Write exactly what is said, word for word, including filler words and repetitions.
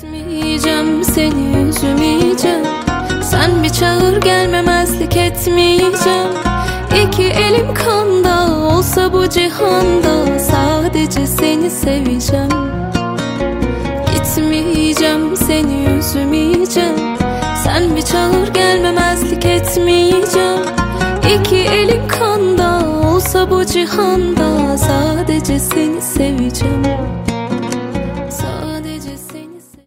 Gitmeyeceğim, seni üzmeyeceğim. Sen bir çağır, gelmemezlik etmeyeceğim. İki elim kanda olsa bu cihanda, sadece seni seveceğim. Gitmeyeceğim, seni üzmeyeceğim. Sen bir çağır, gelmemezlik etmeyeceğim. İki elim kanda olsa bu cihanda, sadece seni seveceğim.